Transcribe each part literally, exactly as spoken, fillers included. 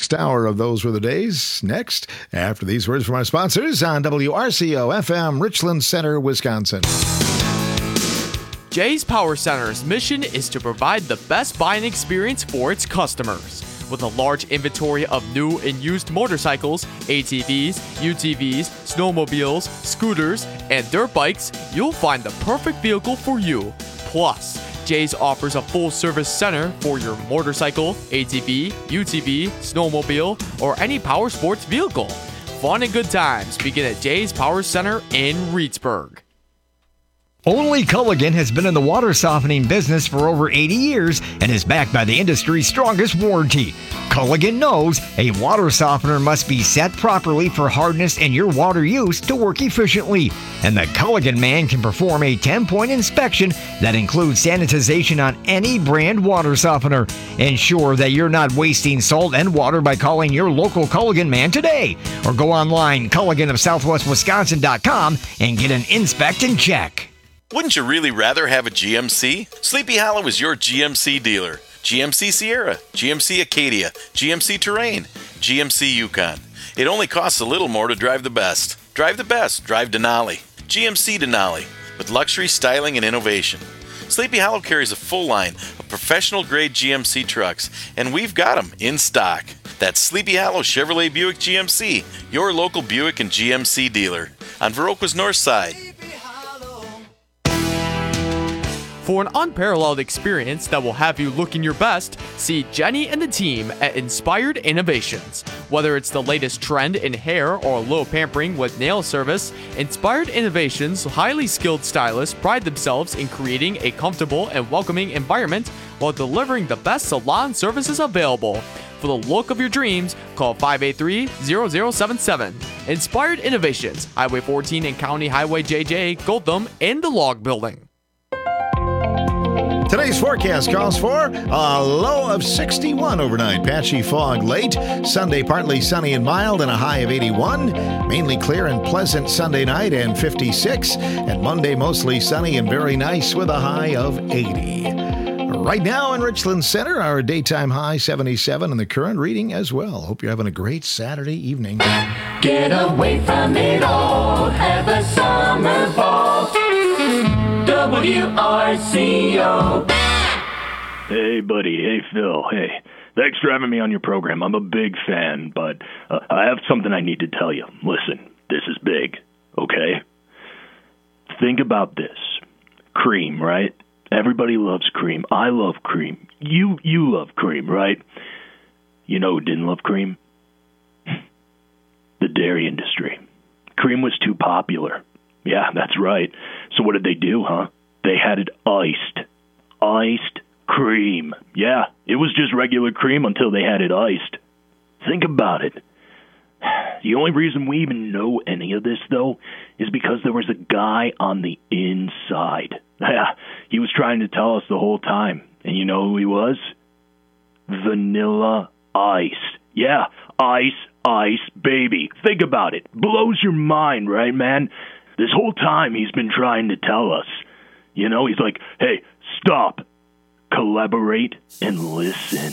next hour of Those Were the Days. Next, after these words from our sponsors on W R C O F M, Richland Center, Wisconsin. Jay's Power Center's mission is to provide the best buying experience for its customers. With a large inventory of new and used motorcycles, A T Vs, U T Vs, snowmobiles, scooters, and dirt bikes, you'll find the perfect vehicle for you. Plus, Jay's offers a full-service center for your motorcycle, A T V, U T V, snowmobile, or any power sports vehicle. Fun and good times begin at Jay's Power Center in Reedsburg. Only Culligan has been in the water softening business for over eighty years and is backed by the industry's strongest warranty. Culligan knows a water softener must be set properly for hardness and your water use to work efficiently. And the Culligan man can perform a ten-point inspection that includes sanitization on any brand water softener. Ensure that you're not wasting salt and water by calling your local Culligan man today. Or go online, Culligan of Southwest Wisconsin dot com, and get an inspect and check. Wouldn't you really rather have a G M C? Sleepy Hollow is your G M C dealer. G M C Sierra, G M C Acadia, G M C Terrain, G M C Yukon. It only costs a little more to drive the best. Drive the best. Drive Denali. G M C Denali, with luxury, styling, and innovation. Sleepy Hollow carries a full line of professional-grade G M C trucks, and we've got them in stock. That's Sleepy Hollow Chevrolet Buick G M C, your local Buick and G M C dealer, on Viroqua's north side. For an unparalleled experience that will have you looking your best, see Jenny and the team at Inspired Innovations. Whether it's the latest trend in hair or low pampering with nail service, Inspired Innovations' highly skilled stylists pride themselves in creating a comfortable and welcoming environment while delivering the best salon services available. For the look of your dreams, call five eight three, zero zero seven seven. Inspired Innovations, Highway fourteen and County Highway J J, Gotham, in the Log Building. Today's forecast calls for a low of sixty-one overnight. Patchy fog late. Sunday partly sunny and mild and a high of eighty-one. Mainly clear and pleasant Sunday night and fifty-six. And Monday mostly sunny and very nice with a high of eighty. Right now in Richland Center, our daytime high seventy-seven and the current reading as well. Hope you're having a great Saturday evening. Get away from it all. Have a summer ball. W R C O. Hey, buddy. Hey, Phil. Hey, thanks for having me on your program. I'm a big fan, but uh, I have something I need to tell you. Listen, this is big, okay? Think about this. Cream, right? Everybody loves cream. I love cream. You you love cream, right? You know who didn't love cream? The dairy industry. Cream was too popular. Yeah, that's right. So what did they do, huh? They had it iced. Iced cream. Yeah, it was just regular cream until they had it iced. Think about it. The only reason we even know any of this, though, is because there was a guy on the inside. Yeah, he was trying to tell us the whole time. And you know who he was? Vanilla Ice. Yeah, ice, ice, baby. Think about it. Blows your mind, right, man? This whole time he's been trying to tell us. You know, he's like, hey, stop, collaborate, and listen.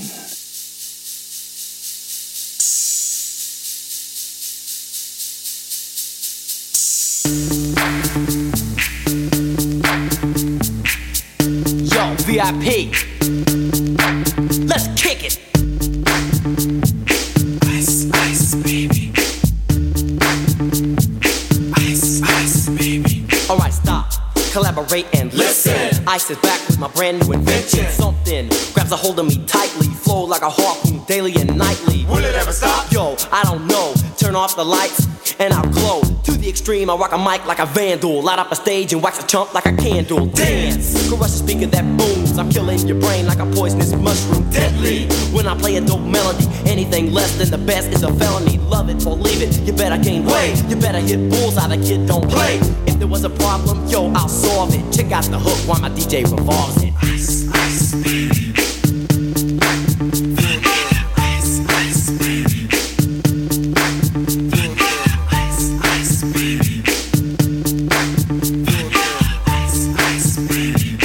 Yo, V I P, let's kick it. Ice, ice, baby. Ice, ice, baby. All right, stop. Collaborate and listen. Ice is back with my brand new invention. Something grabs a hold of me tightly, flow like a harpoon daily and nightly. Will it ever stop? Yo, I don't know. Turn off the lights and I'll glow. To the extreme, I rock a mic like a vandal. Light up a stage and wax a chump like a candle. Dance, crush a speaker that booms. I'm killing your brain like a poisonous mushroom. Deadly, when I play a dope melody. Anything less than the best is a felony. Love it or leave it, you better gain weight. You better hit bullseye, the kid don't play. If there was a problem, yo, I'll solve it. Check out the hook while my D J revolves it. Ice, ice, baby. Ice, ice, baby. Ice, ice, baby. Ice, ice, baby.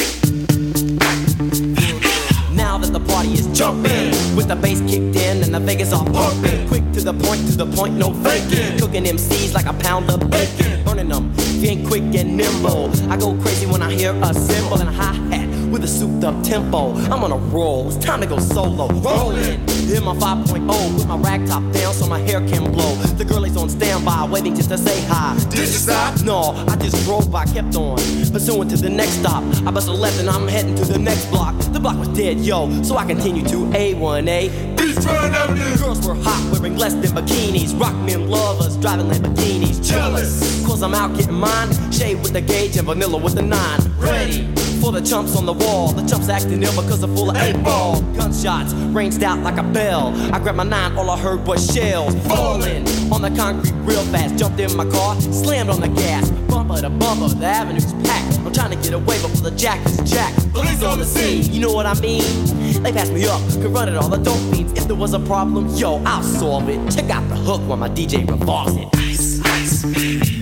Now that the party is jumping, with the bass kicked in and the Vegas are pumping. rockin'. Quick to the point, to the point, no faking. Cooking M Cs like a pound of bacon. Burning them, if you ain't quick and nimble. I go crazy when I hear a cymbal and a hi-hat with a souped up tempo. I'm on a roll, it's time to go solo. Rollin', in my five point oh with my rag top down so my hair can blow. The girl is on standby, waiting just to say hi. Did you stop? No, I just drove by, kept on pursuing to the next stop. I bust a left and I'm heading to the next block. The block was dead, yo, so I continue to A one A. Girls were hot, wearing less than bikinis. Rock men lovers, driving Lamborghinis. Jealous, cause I'm out getting mine. Shade with the gauge and vanilla with the nine. Ready for the chumps on the wall. The chumps acting ill because they're full of eight ball. Gunshots ranged out like a bell. I grabbed my nine, all I heard was shells falling on the concrete real fast. Jumped in my car, slammed on the gas. Bumper to bumper, the avenue's packed. I'm trying to get away before the jack is jacked. Police on the scene, you know what I mean? They passed me up, could run it all the dope fiends. If there was a problem, yo, I'll solve it. Check out the hook while my D J revolves it. Ice, ice, baby.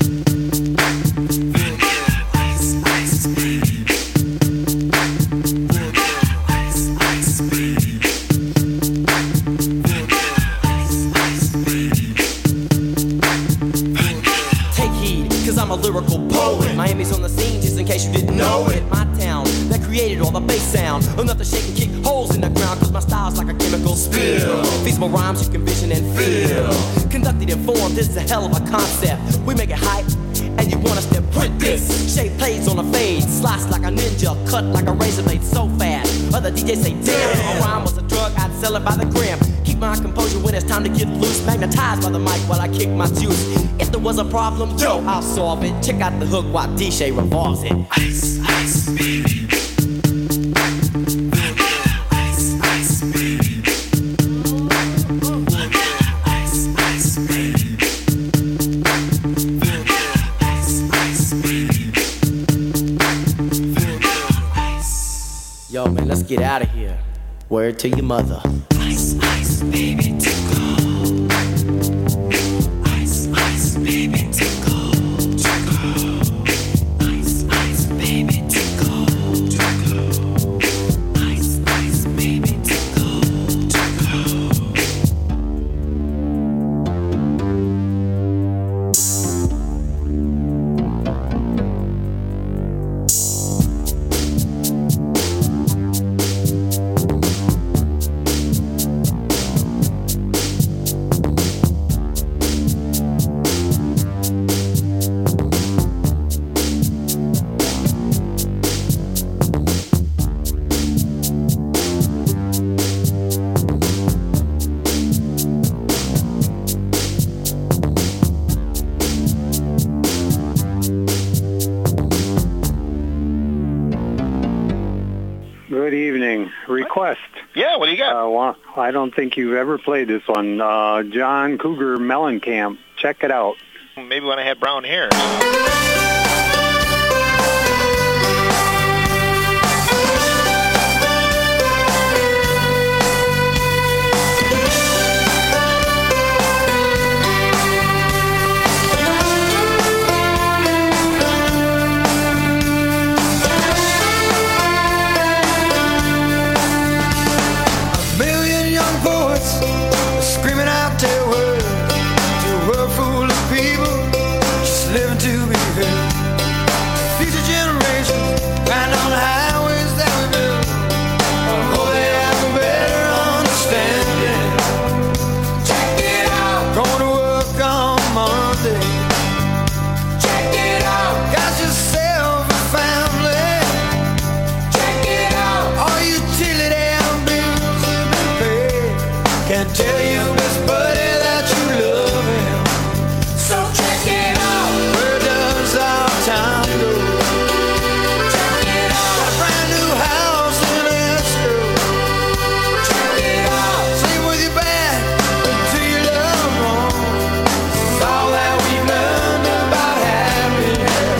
I'm a lyrical poet. Miami's on the scene, just in case you didn't know it. My town that created all the bass sound. Enough to shake and kick holes in the ground, cause my style's like a chemical spill. Feasible rhymes you can vision and feel. Conducted and formed, this is a hell of a concept. We make it hype, and you want us to print this. Shape plays on a fade, slice like a ninja, cut like a razor blade so fast. Other D Js say, damn, a rhyme was a drug, I'd sell it by the gram. Keep my composure when it's time to get loose. Magnetized by the mic while I kick my juice. If there was a problem, yo, I'll solve it. Check out the hook while D J revolves it. Ice, ice, baby. Ice, ice, baby. Ice, ice, baby. Ice, ice, baby. Yo, man, let's get out of here. Word to your mother. Ice, ice, baby, tickle. Ice, ice, baby, tickle. Tickle. Ice, ice, baby, tickle. Tickle. Ice, ice, baby, tickle. Tickle. Good evening. Request. Yeah, what do you got? Uh, well, I don't think you've ever played this one. Uh, John Cougar Mellencamp. Check it out. Maybe when I had brown hair. Screaming out their word to a world full of people just living to be heard. Future generations riding on the highways that we build. Oh, they have a better understanding. Check it out. Going to work on Monday. Check it out. Got yourself a family. Check it out. All utility and bills have been paid. Can't tell you, Miss Buddy, that you love him. So check it out. Where does our time go? Check it out. Got a brand new house in Esco. Check it out. Sleep with your back to your loved one. It's all that we learned about happiness.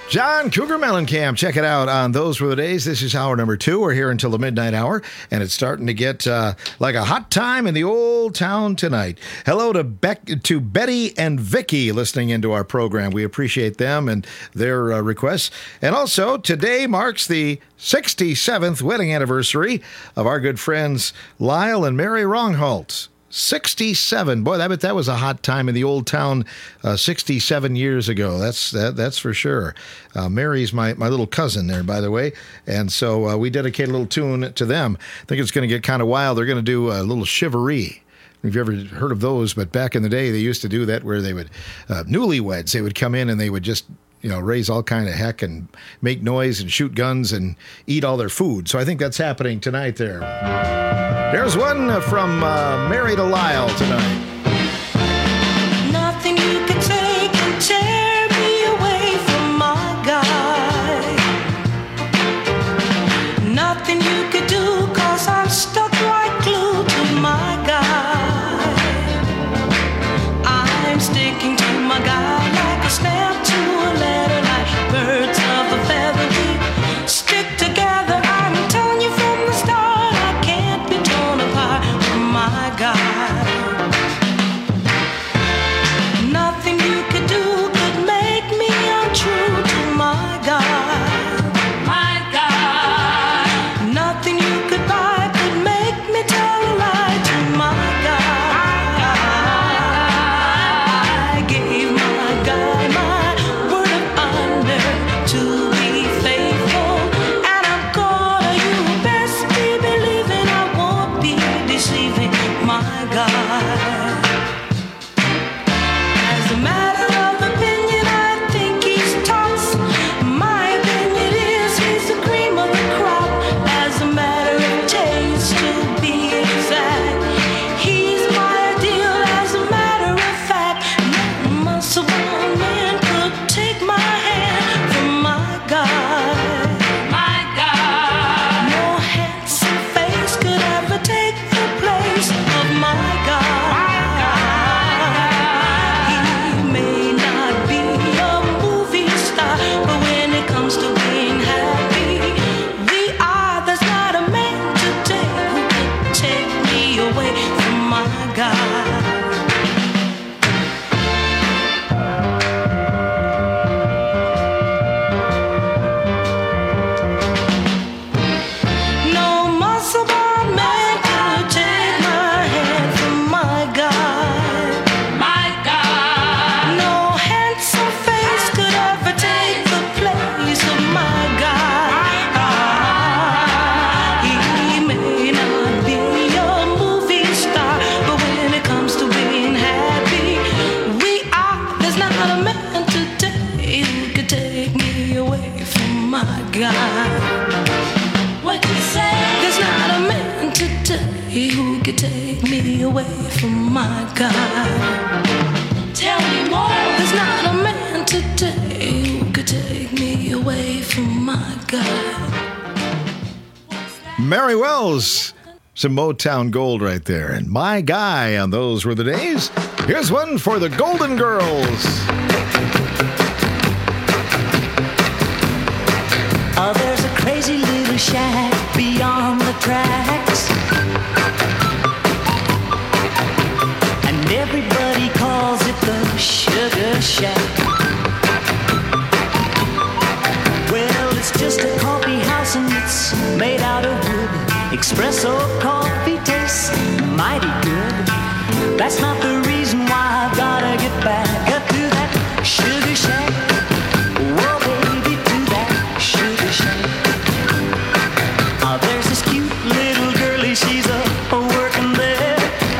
John Cougar Mellencamp. Check it out on Those Were the Days. This is hour number two. We're here until the midnight hour, and it's starting to get uh, like a hot time in the old town tonight. Hello to Beck, to Betty and Vicky listening into our program. We appreciate them and their uh, requests. And also, today marks the sixty-seventh wedding anniversary of our good friends Lyle and Mary Ronghalt. sixty-seven. Boy, I bet that was a hot time in the old town uh, sixty-seven years ago. That's that, that's for sure. Uh, Mary's my, my little cousin there, by the way. And so uh, we dedicate a little tune to them. I think it's going to get kind of wild. They're going to do a little chivalry. If you've ever heard of those, but back in the day, they used to do that where they would, uh, newlyweds, they would come in and they would just, you know, raise all kind of heck and make noise and shoot guns and eat all their food. So I think that's happening tonight there. There's one from uh, Mary to Lyle tonight. Nothing you can take can tear me away from my guy. Nothing you could do, cause I'm stuck like glue to my guy. I'm sticking to my guy like a snap to a letter, like birds of a feather. We stick together, I'm telling you from the start, I can't be torn apart from my guy. Nothing you could do could make me untrue to my guy. My guy. Nothing you could buy could make me tell a lie to my guy. I gave my guy my word of honor to be faithful, and I'm gonna, you best be believing I won't be deceiving my guy. As a matter of opinion, I think he's tops. My opinion is he's the cream of the crop. As a matter of taste, to be exact, he's my ideal. As a matter of fact, no muscle bound man could take my hand from my guy. My guy. No handsome face could ever take the place of my guy. He may not be a movie star, but when it comes to being happy, we are. There's not a man today who can take me away from my guy. No muscle bound man could take my hand from my guy. My guy. No handsome face could ever take the place of my guy. He may not be a movie star, but when it comes to being happy, we are. There's not a man today who could take me away from my guy. What you say? There's not a man today who could take me away from my guy. Tell me more. There's not a man today who could take me away from my guy. Mary Wells. Some Motown gold right there. And my guy on Those Were the Days. Here's one for the Golden Girls. Oh, there's a crazy little shack beyond the tracks, and everybody calls it the Sugar Shack. Well, it's just a coffee house and it's made out of wood. Espresso coffee tastes mighty good. That's not the reason why I've gotta get back up to that Sugar Shack. Whoa, baby, to that Sugar Shack. Oh, there's this cute little girlie, she's a, a working there.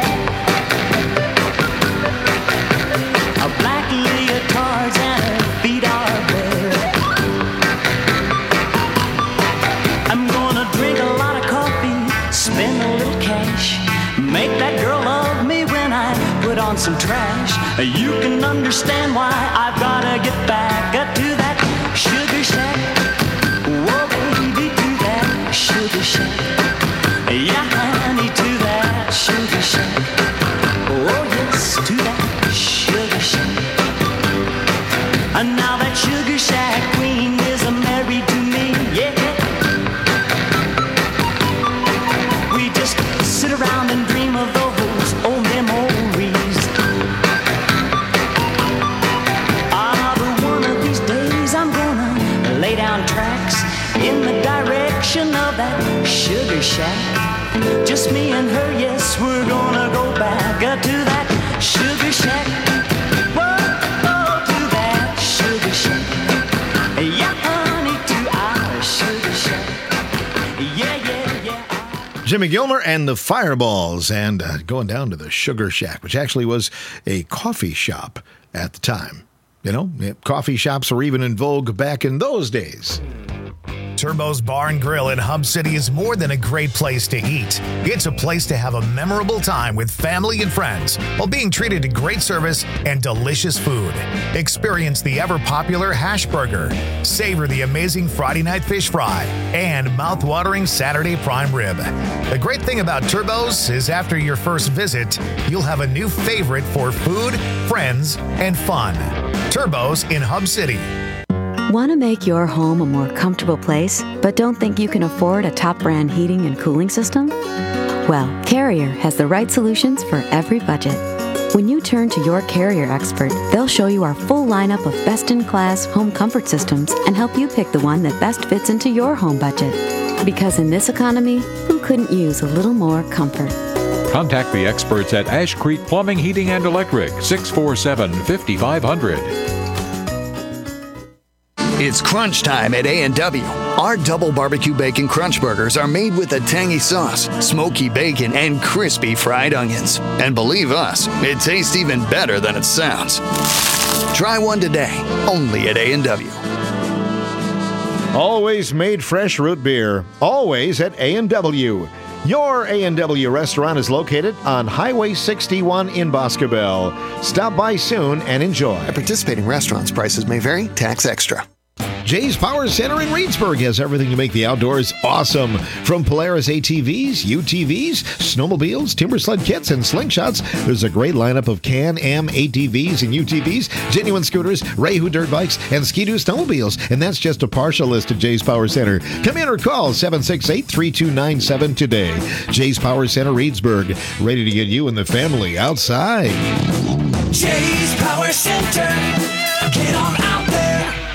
A black leotards and her feet are bare. I'm gonna drink a lot of coffee, spend a little cash, make that girl love me when I put on some trash. You can understand why I've gotta get back uh, to that Sugar Shack. Whoa, baby, to that Sugar Shack. Yeah, honey, to that Sugar Shack. Oh, yes, to that Sugar Shack. And now that Sugar Shack queen that Sugar Shack. Just me and her, yes, we're gonna go back uh, to that Sugar Shack. Whoa, oh, to that Sugar Shack. Yeah, honey, to our Sugar Shack. Yeah, yeah, yeah. Jimmy Gilmer and the Fireballs, and uh, going down to the Sugar Shack, which actually was a coffee shop at the time. You know, coffee shops were even in vogue back in those days. Turbo's Bar and Grill in Hub City is more than a great place to eat. It's a place to have a memorable time with family and friends while being treated to great service and delicious food. Experience the ever-popular hash burger, savor the amazing Friday night fish fry, and mouth-watering Saturday prime rib. The great thing about Turbo's is after your first visit, you'll have a new favorite for food, friends, and fun. Turbo's in Hub City. Want to make your home a more comfortable place, but don't think you can afford a top brand heating and cooling system? Well, Carrier has the right solutions for every budget. When you turn to your Carrier expert, they'll show you our full lineup of best-in-class home comfort systems and help you pick the one that best fits into your home budget. Because in this economy, who couldn't use a little more comfort? Contact the experts at Ash Creek Plumbing, Heating, and Electric, six four seven, five five zero zero. It's crunch time at A and W. Our double barbecue bacon crunch burgers are made with a tangy sauce, smoky bacon, and crispy fried onions. And believe us, it tastes even better than it sounds. Try one today, only at A and W. Always made fresh root beer, always at A and W. Your A and W restaurant is located on Highway sixty-one in Boscobel. Stop by soon and enjoy. At participating restaurants, prices may vary, tax extra. Jay's Power Center in Reedsburg has everything to make the outdoors awesome. From Polaris A T Vs, U T Vs, snowmobiles, timber sled kits, and slingshots, there's a great lineup of Can-Am A T Vs and U T Vs, genuine scooters, Rayhu dirt bikes, and Ski-Doo snowmobiles. And that's just a partial list at Jay's Power Center. Come in or call seven six eight, three two nine seven today. Jay's Power Center Reedsburg, ready to get you and the family outside. Jay's Power Center. Get on out there.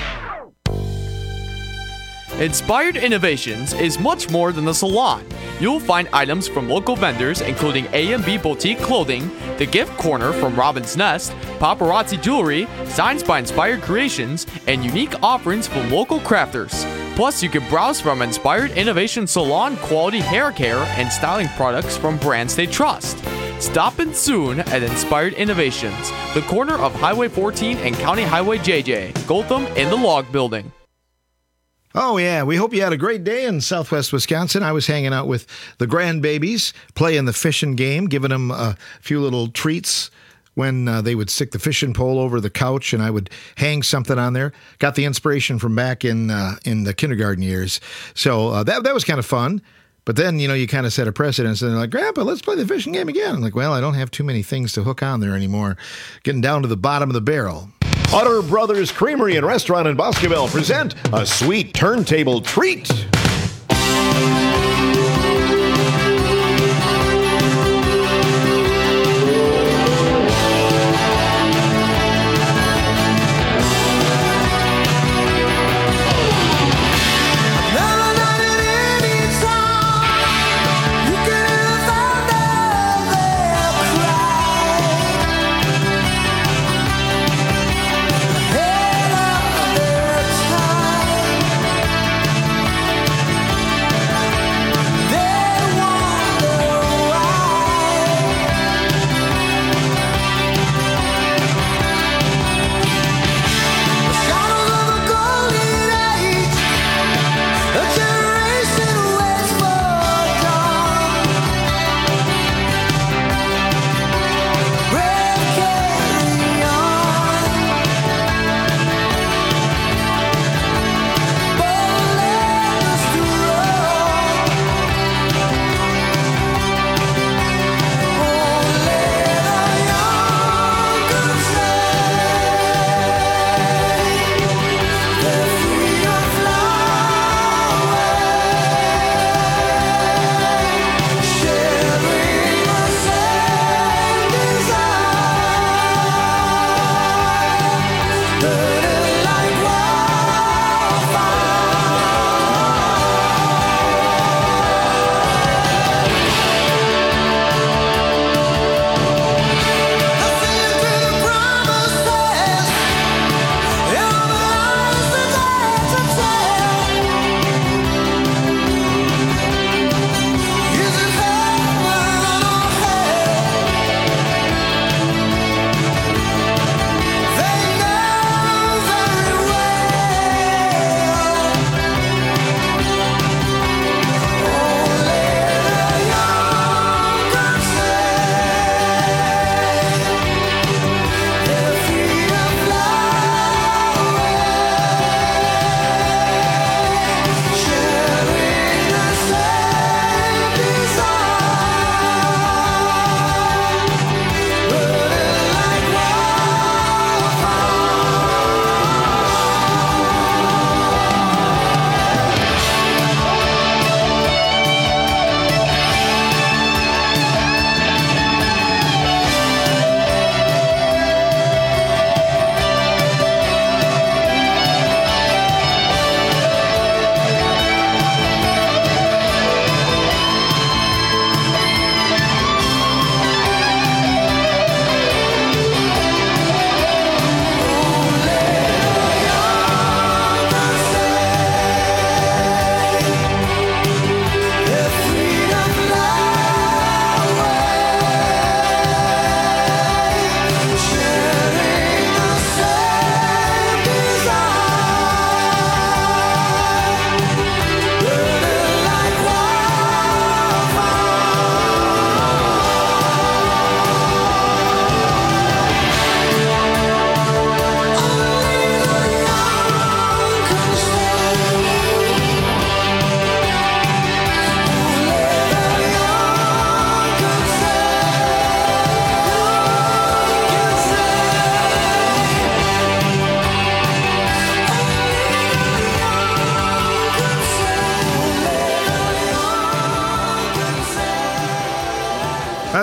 Inspired Innovations is much more than a salon. You'll find items from local vendors including A and B Boutique Clothing, The Gift Corner from Robin's Nest, Paparazzi Jewelry, Signs by Inspired Creations, and unique offerings from local crafters. Plus, you can browse from Inspired Innovation Salon quality hair care and styling products from brands they trust. Stop in soon at Inspired Innovations, the corner of Highway fourteen and County Highway J J, Gotham in the Log Building. Oh, yeah. We hope you had a great day in Southwest Wisconsin. I was hanging out with the grandbabies, playing the fishing game, giving them a few little treats when uh, they would stick the fishing pole over the couch and I would hang something on there. Got the inspiration from back in uh, in the kindergarten years. So uh, that, that was kind of fun. But then, you know, you kind of set a precedence and they're like, Grandpa, let's play the fishing game again. I'm like, well, I don't have too many things to hook on there anymore. Getting down to the bottom of the barrel. Utter Brothers Creamery and Restaurant in Boscobel present a sweet turntable treat.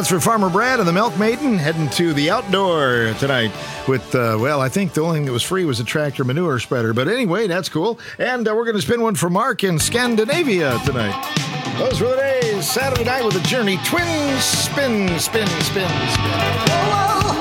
That's for Farmer Brad and the Milk Maiden heading to the outdoor tonight with, uh, well, I think the only thing that was free was a tractor manure spreader. But anyway, that's cool. And uh, we're going to spin one for Mark in Scandinavia tonight. Those were the days. Saturday night with a Journey Twin Spin, Spin, Spin, Spin. Whoa, whoa.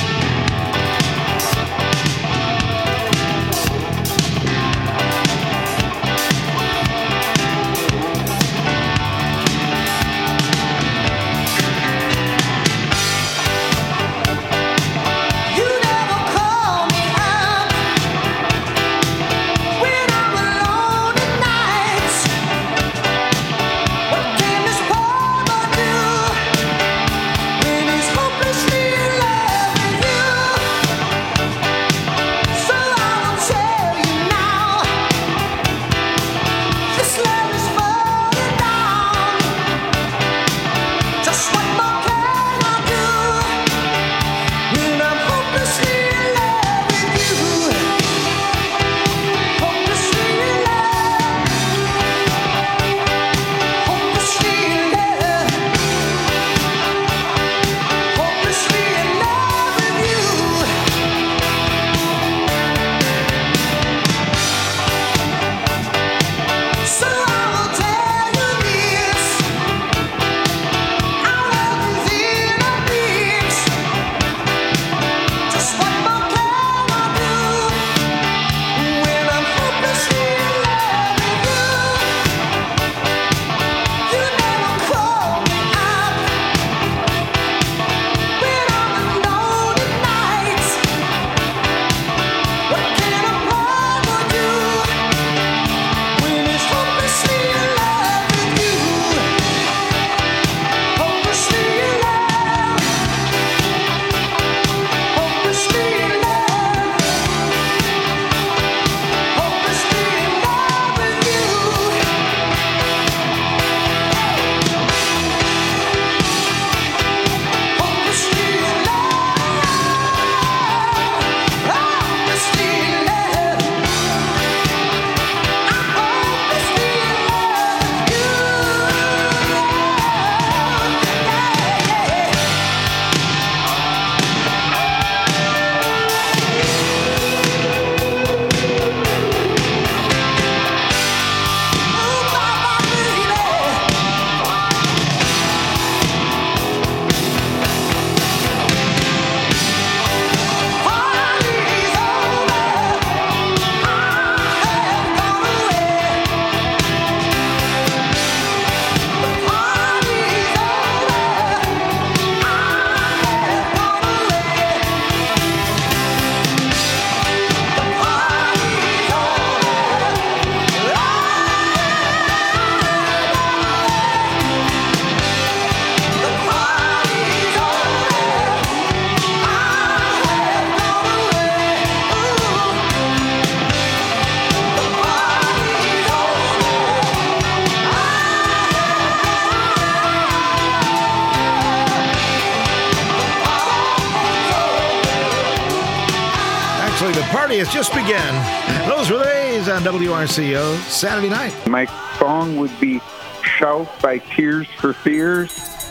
Has just begun. Those were the days on W R C O Saturday night. My song would be Shout by Tears for Fears.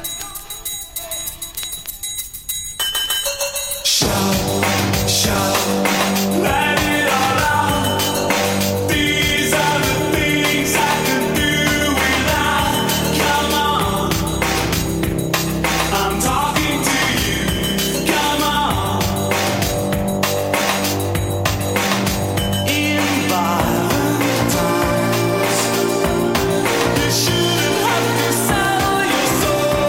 Shout, shout, let it all out. These are the things I could do without. Come on, I'm talking to you. Come on. In violent times, you shouldn't have to sell your soul.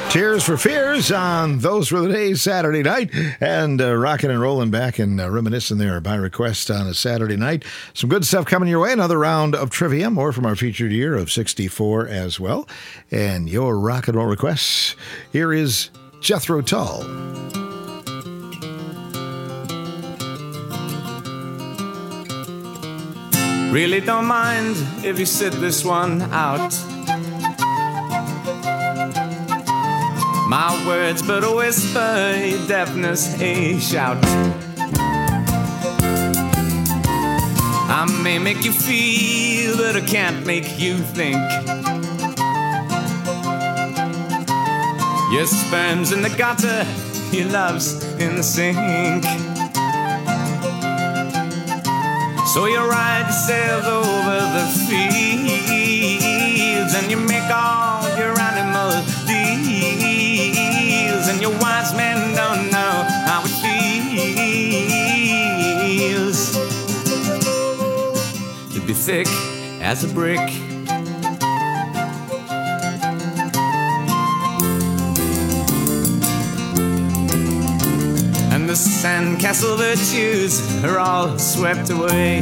Tears for Fears on Those Were the Days Saturday night, and uh, rocking and rolling back and uh, reminiscing there by request on a Saturday night. Some good stuff coming your way. Another round of trivia, more from our featured year of sixty-four as well. And your rock and roll requests. Here is Jethro Tull. Really don't mind if you sit this one out. My words but a whisper, your deafness a shout. I may make you feel, but I can't make you think. Your sperm's in the gutter, your love's in the sink. So you ride yourself over the fields, and you make all your animal deals, and your wise men don't know how it feels to be thick as a brick. And the sandcastle virtues are all swept away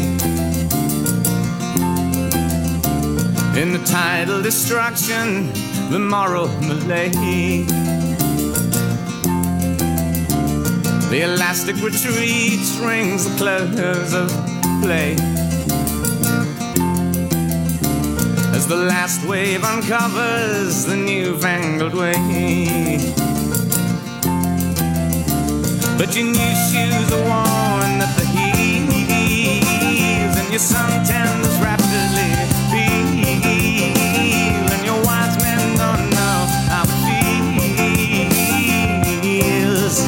in the tidal destruction, the moral malaise. The elastic retreat rings the close of play as the last wave uncovers the newfangled way. But your new shoes are worn at the heels, and your suntans rapidly peel, and your wise men don't know how it feels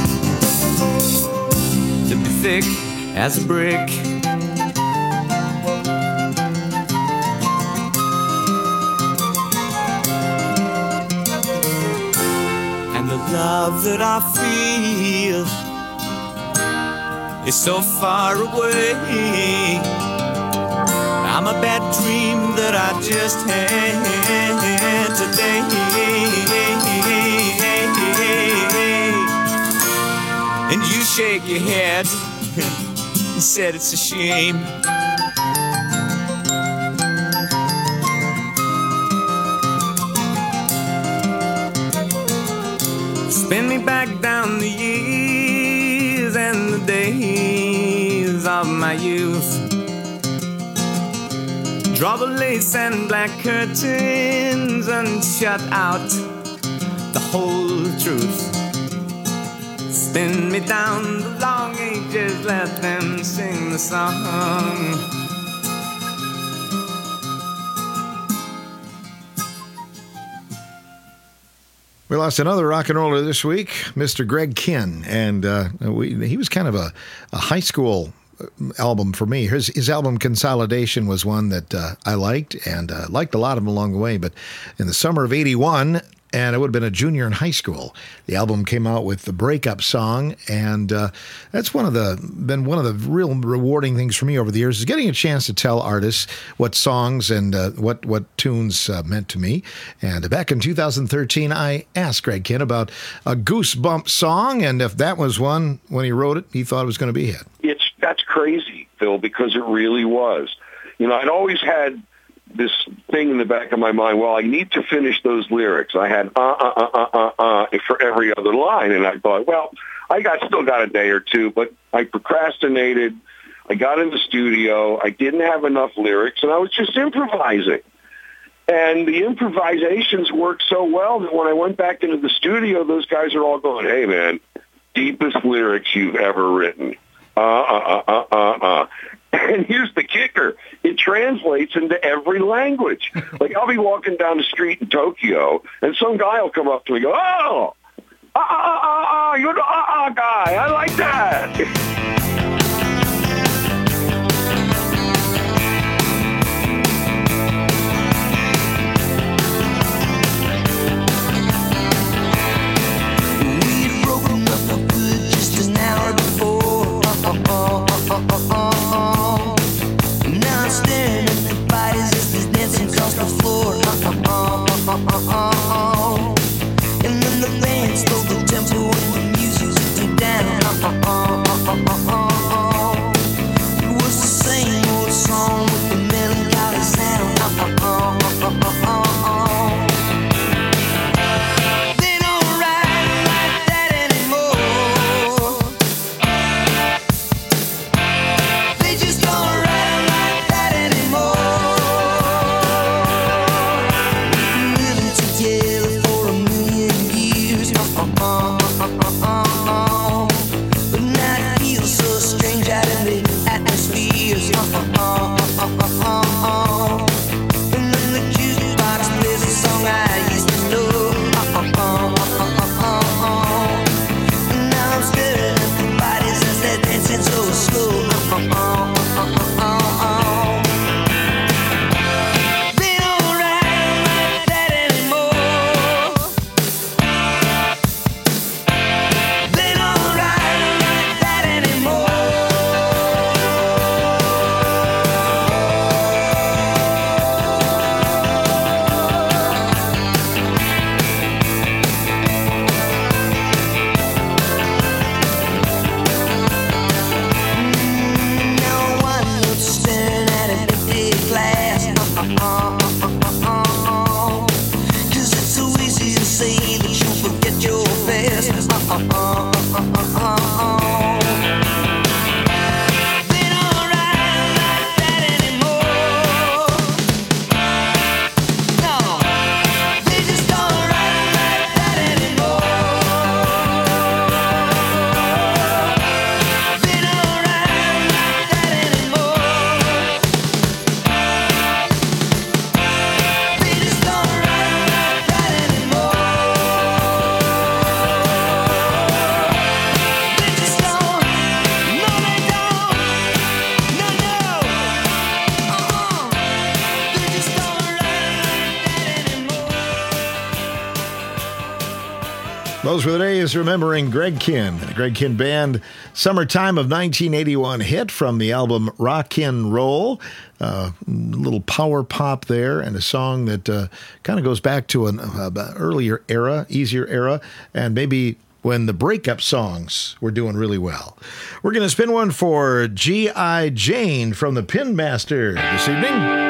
to be thick as a brick. And the love that I feel is so far away. I'm a bad dream that I just had today. And you shake your head and said it's a shame. Spin me back down the years and the days of my youth. Draw the lace and black curtains and shut out the whole truth. Spin me down the long ages, let them sing the song. We lost another rock and roller this week, Mister Greg Kihn, and uh, we, he was kind of a, a high school album for me. His, his album Consolidation was one that uh, I liked, and uh, liked a lot of them along the way, but in the summer of eighty-one, and I would have been a junior in high school, the album came out with the breakup song, and uh, that's one of the been one of the real rewarding things for me over the years is getting a chance to tell artists what songs and uh, what what tunes uh, meant to me. And back in two thousand thirteen, I asked Greg Kihn about a Goosebump song, and if that was one when he wrote it, he thought it was going to be a hit. It's that's crazy, Phil, because it really was. You know, I'd always had this thing in the back of my mind, well, I need to finish those lyrics. I had uh, uh, uh, uh, uh, uh for every other line. And I thought, well, I got still got a day or two, but I procrastinated. I got in the studio. I didn't have enough lyrics, and I was just improvising. And the improvisations worked so well that when I went back into the studio, those guys are all going, hey, man, deepest lyrics you've ever written. Uh, uh, uh, uh, uh, uh. And here's the kicker. It translates into every language. Like, I'll be walking down the street in Tokyo, and some guy will come up to me and go, oh, ah, ah, ah, ah, you're the ah, ah guy. I like that. We'd broken up no good just an hour before. Uh, uh, uh, uh, uh, uh, uh. Now I'm staring at the bodies as they're dancing across the floor. Uh, uh, uh, uh, uh, uh, uh. And then the Those were the days remembering Greg Kihn. The Greg Kihn Band, Summertime of nineteen eighty-one hit from the album Rockin' Roll. A uh, little power pop there, and a song that uh, kind of goes back to an uh, earlier era, easier era, and maybe when the breakup songs were doing really well. We're going to spin one for G I. Jane from the Pin Master this evening.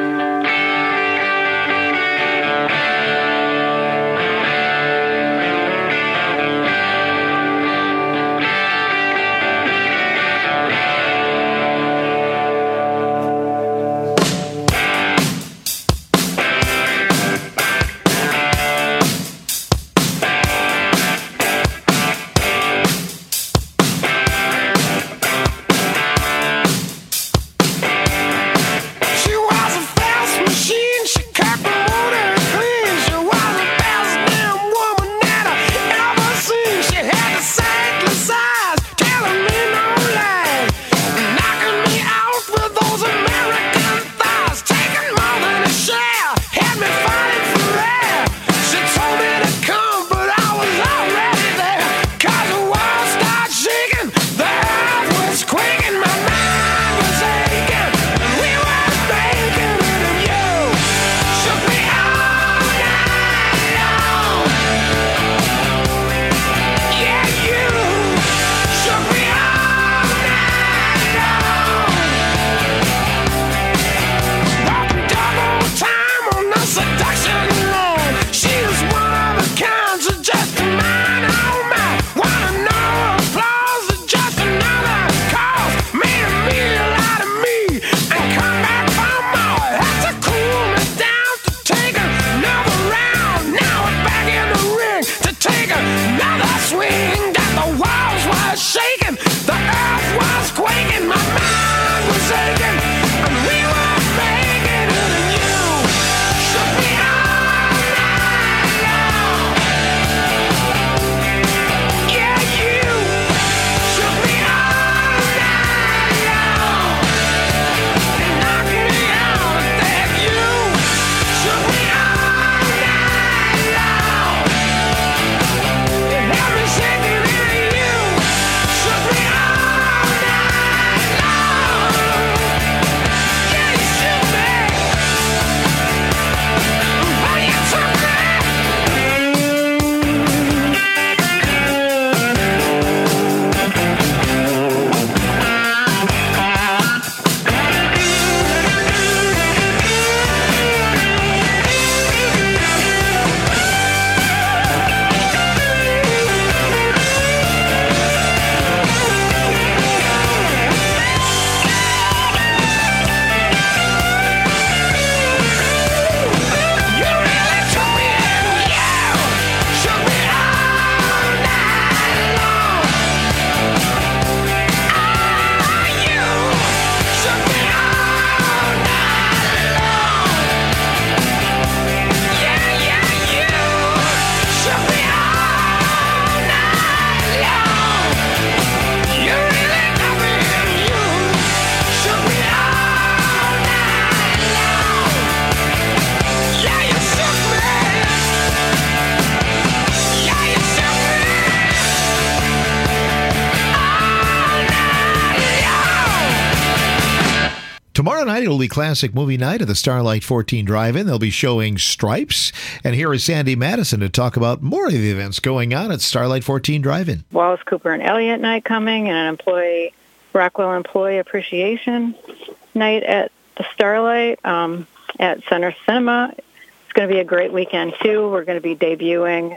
Tomorrow night, it'll be classic movie night at the Starlight fourteen Drive-In. They'll be showing Stripes. And here is Sandy Madison to talk about more of the events going on at Starlight fourteen Drive-In. Wallace Cooper and Elliott night coming, and an employee, Rockwell Employee Appreciation night at the Starlight um, at Center Cinema. It's going to be a great weekend, too. We're going to be debuting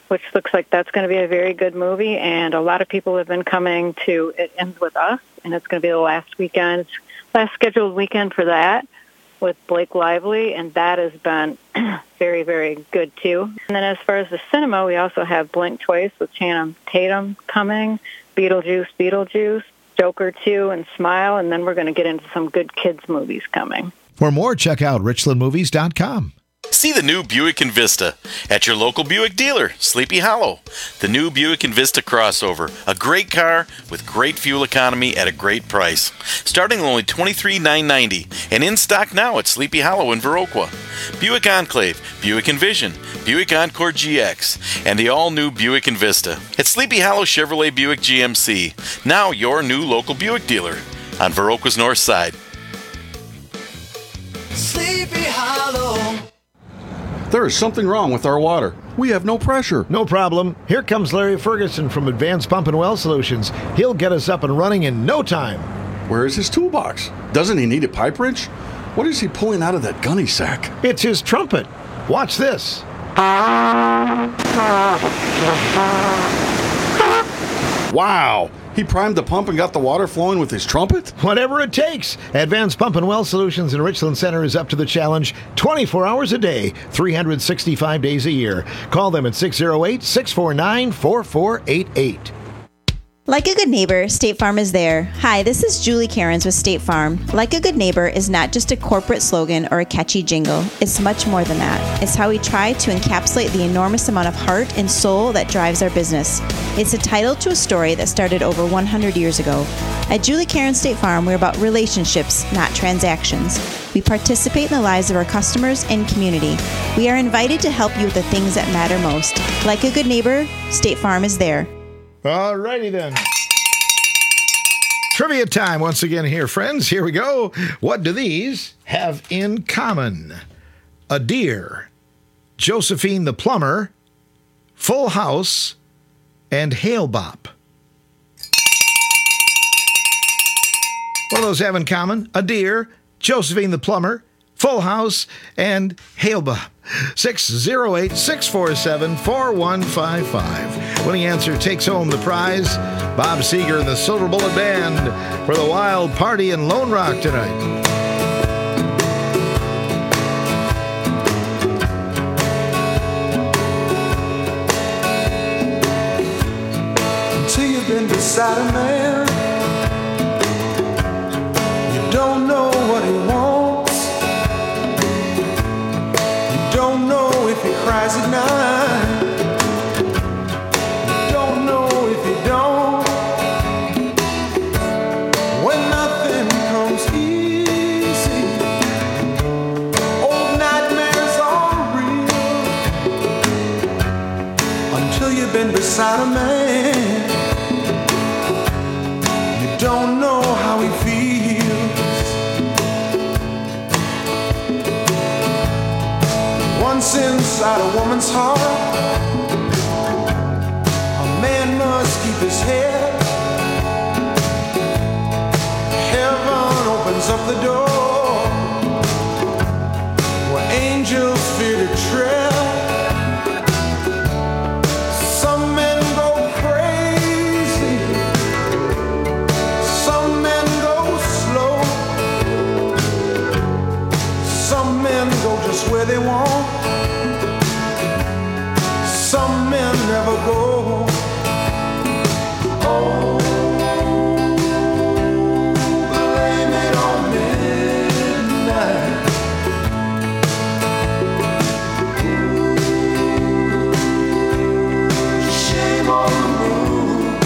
which looks like that's going to be a very good movie. And a lot of people have been coming to It Ends With Us, and it's going to be the last weekend, last scheduled weekend for that with Blake Lively, and that has been very, very good, too. And then as far as the cinema, we also have Blink Twice with Channing Tatum coming, Beetlejuice, Beetlejuice, Joker two, and Smile, and then we're going to get into some good kids' movies coming. For more, check out richland movies dot com. See the new Buick Envista at your local Buick dealer, Sleepy Hollow. The new Buick Envista crossover, a great car with great fuel economy at a great price. Starting at only twenty-three thousand nine hundred ninety dollars and in stock now at Sleepy Hollow in Viroqua. Buick Enclave, Buick Envision, Buick Encore G X, and the all-new Buick Envista. At Sleepy Hollow Chevrolet Buick G M C, now your new local Buick dealer on Viroqua's north side. Sleepy Hollow. There is something wrong with our water. We have no pressure. No problem. Here comes Larry Ferguson from Advanced Pump and Well Solutions. He'll get us up and running in no time. Where is his toolbox? Doesn't he need a pipe wrench? What is he pulling out of that gunny sack? It's his trumpet. Watch this. Wow! He primed the pump and got the water flowing with his trumpet? Whatever it takes. Advanced Pump and Well Solutions in Richland Center is up to the challenge twenty-four hours a day, three hundred sixty-five days a year. Call them at six oh eight, six four nine, four four eight eight. Like a good neighbor, State Farm is there. Hi, this is Julie Cairns with State Farm. Like a good neighbor is not just a corporate slogan or a catchy jingle. It's much more than that. It's how we try to encapsulate the enormous amount of heart and soul that drives our business. It's a title to a story that started over one hundred years ago. At Julie Cairns State Farm, we're about relationships, not transactions. We participate in the lives of our customers and community. We are invited to help you with the things that matter most. Like a good neighbor, State Farm is there. All righty then. Trivia time once again here, friends. Here we go. What do these have in common? A deer, Josephine the Plumber, Full House, and Hail Bop. What do those have in common? A deer, Josephine the Plumber, Full House, and Hail Bop. six oh eight, six four seven, four one five five. Winning answer takes home the prize. Bob Seger and the Silver Bullet Band for the Wild Party in Lone Rock tonight. Until you've been beside a man, you don't know what he wants. You don't know if he cries at night. You don't know if he don't. When nothing comes easy, old nightmares are real. Until you've been beside a man, you don't know how he feels. Once inside a woman's heart, a man must keep his head. Heaven opens up the door where angels fear to tread. Some men go crazy, some men go slow, some men go just where they want, some men never go. Oh, blame it on midnight. Shame on the moon.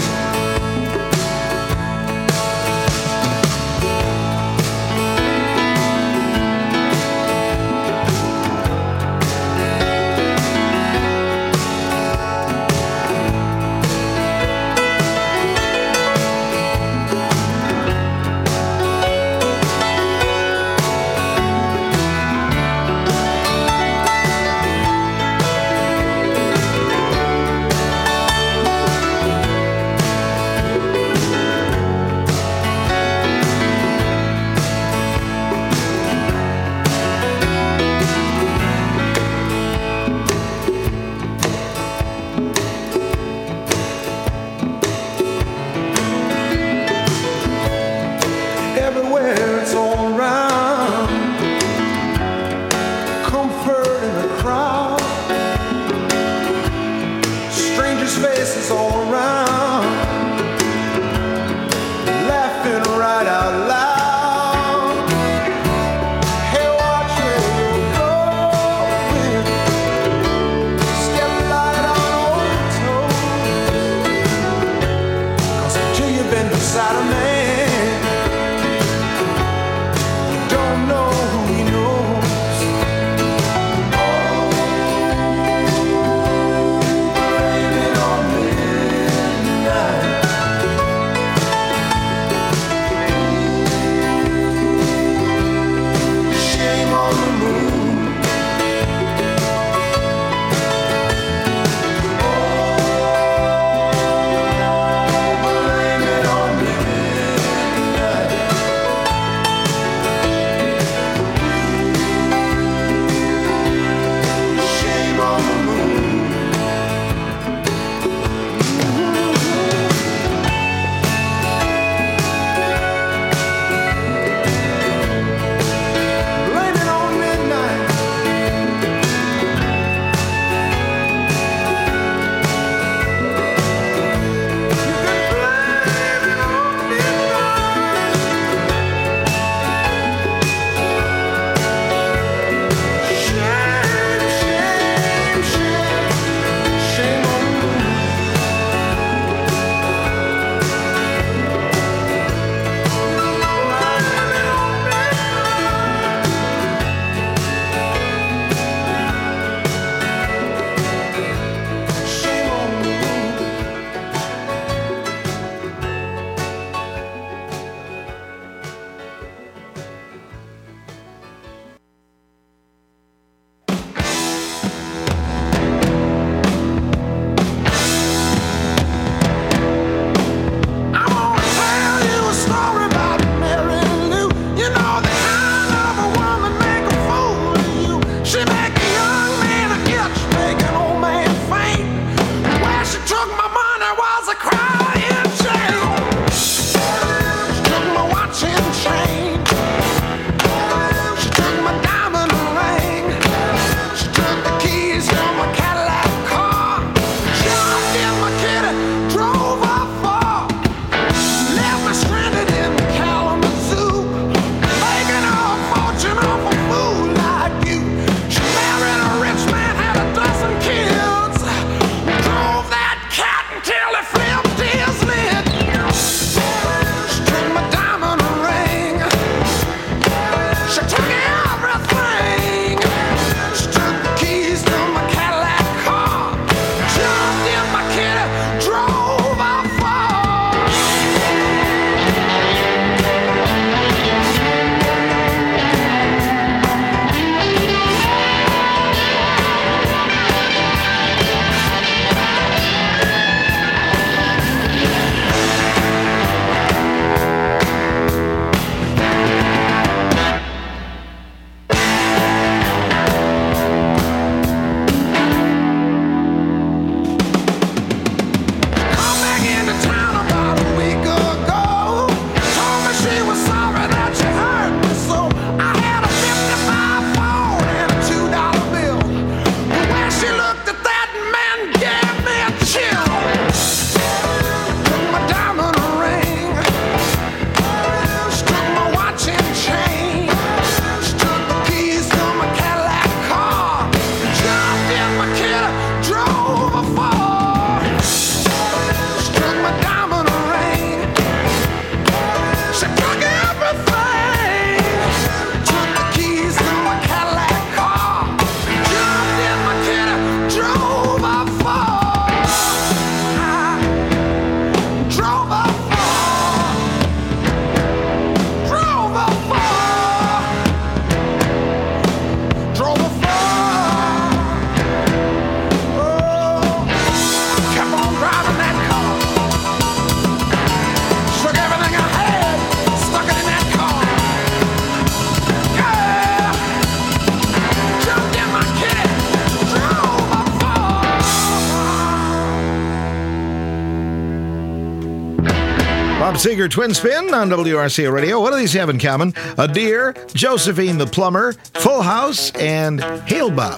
Bob Seger, Twin Spin on W R C O Radio. What do these have in common? A deer, Josephine the plumber, Full House, and Hail Bob.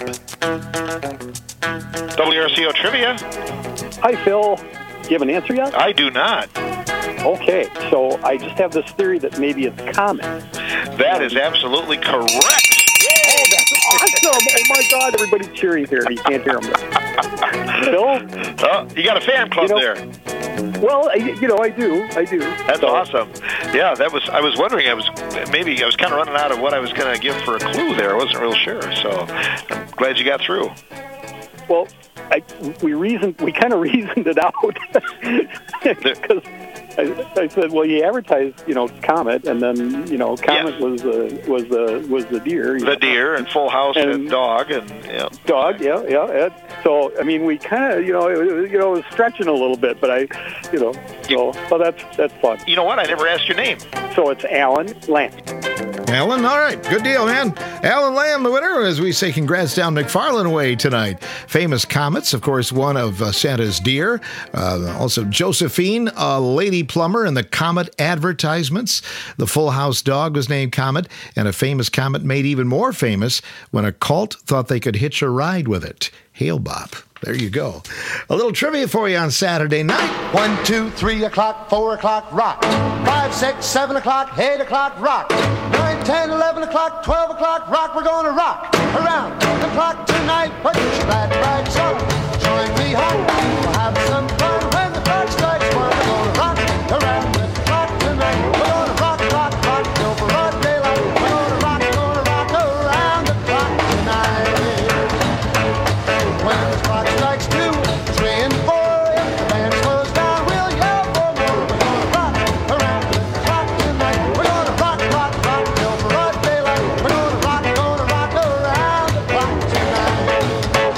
W R C O Trivia. Hi, Phil. Do you have an answer yet? I do not. Okay, so I just have this theory that maybe it's comet. That is absolutely correct. Oh, that's awesome. Oh, my God. Everybody's cheering here. You can't hear them. Phil? Oh, you got a fan club you know, there. Well, I, you know, I do. I do. That's so. awesome. Yeah, that was. I was wondering. I was maybe I was kind of running out of what I was going to give for a clue there. I wasn't real sure. So I'm glad you got through. Well, I, we reasoned. We kind of reasoned it out because I, I said, well, you advertised, you know, Comet, and then you know, Comet yes. was the was the was the deer. The know? deer and Full House and, and dog and yeah. Dog, yeah, yeah. yeah. So I mean, we kind of, you know, it, you know, it was stretching a little bit, but I, you know, so so that's that's fun. You know what? I never asked your name. So it's Alan Lamb. Alan, all right, good deal, man. Alan Lamb, the winner, as we say congrats down McFarland way tonight. Famous Comets, of course, one of uh, Santa's deer. Uh, also, Josephine, a lady plumber in the Comet advertisements. The Full House dog was named Comet, and a famous Comet made even more famous when a cult thought they could hitch a ride with it. Hail Bob. There you go. A little trivia for you on Saturday night. One, two, three o'clock, four o'clock, rock. Five, six, seven o'clock, eight o'clock, rock. Nine, ten, eleven o'clock, twelve o'clock, rock. We're gonna rock around the clock tonight. Put your glad rags on. Join me home. We'll have some fun when the clock strikes one. We're gonna rock around the clock tonight. We're gonna rock, rock, rock till broad daylight. We're gonna rock, gonna rock around the clock tonight. When the clock strikes two, three, and four, if the band slows down, we'll yell for more. We're gonna rock around the clock tonight. We're gonna rock, rock, rock till broad daylight. We're gonna rock, gonna rock around the clock tonight.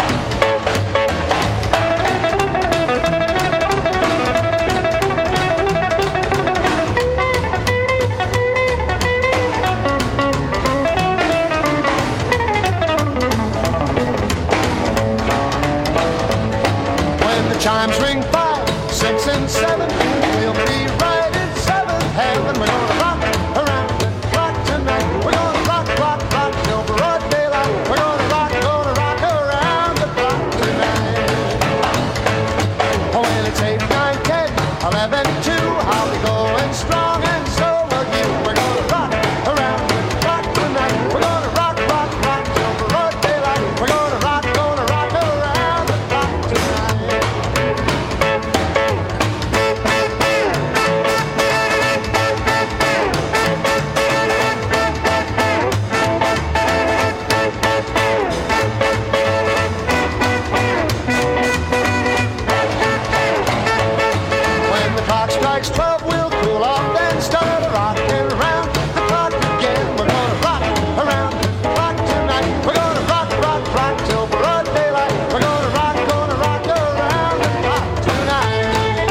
When the chimes ring five, six, and seven, we'll be right in seventh heaven. We're gonna rock around the clock tonight. We're gonna rock, rock, rock till broad daylight. We're gonna rock, gonna rock around the clock tonight. Oh, when it's eight, nine, ten, eleven, two, I'll be going strong, and so will you. We're gonna rock around the clock tonight. We're gonna rock, rock, rock till broad daylight. We're gonna rock, gonna rock around the clock tonight. When the clock strikes twelve, we'll cool off, then start rocking around the clock again. We're gonna rock around the clock tonight. We're gonna rock, rock, rock till broad daylight. We're gonna rock, gonna rock around the clock tonight.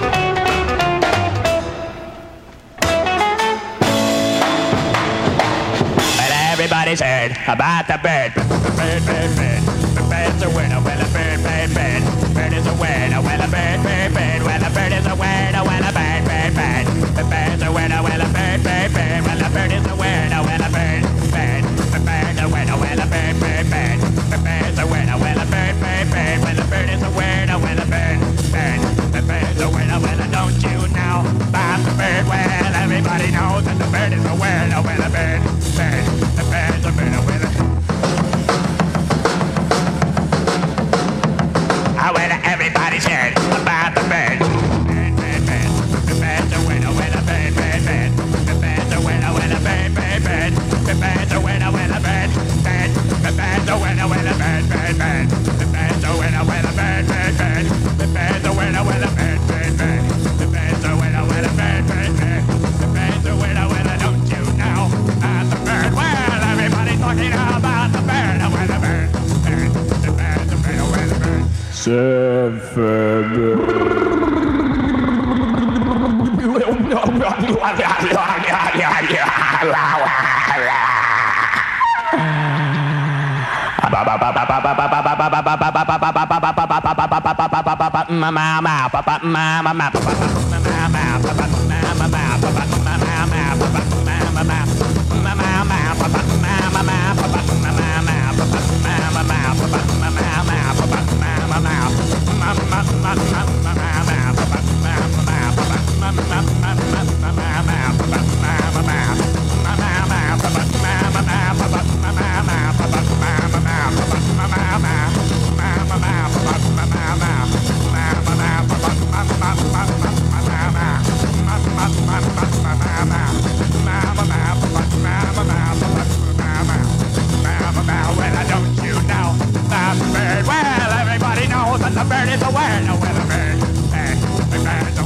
Well, everybody's heard about the bird. Bird, bird, bird. The bird's a winner. Well, a bird, bird, bird. Bird is a winner. Well, a bird, bird, bird. Well, a bird is a winner. Well, a bird, bird, bird. The bird's a winner. Well, a bird, bird, bird. Well, a bird is a winner. Well, a bird, bird. The bird's a winner. Well, a bird, bird, bird. The bird's a winner. Well, a bird, bird, bird. Well, a bird is a winner. Well, a bird, bird. The bird's a winner. Well, don't you know about the bird? Well, everybody knows that the bird is a winner. Well, a bird, bird. The bird's a winner. Well, Ah, well, everybody's heard about the bird. Bird, bird, bird. The bird's a winner, well, a bird, bird, bird. The bird's a winner, well, a bird, bird, bird. The bird's a winner, well, a bird, bird. The bird's a winner, well, a bird, bird, bird. The bird's a winner, well, a bird, bird, bird. The bird's a winner, well, a bird, bird, bird. The bird's a winner, well, a bird, bird, bird. The bird's a winner, well, don't you know about the bird? Well, everybody's talking about the bird, well, a bird, bird. The bird's a winner, well, a bird. Seven. Well, everybody knows that the bird is a winner. Well,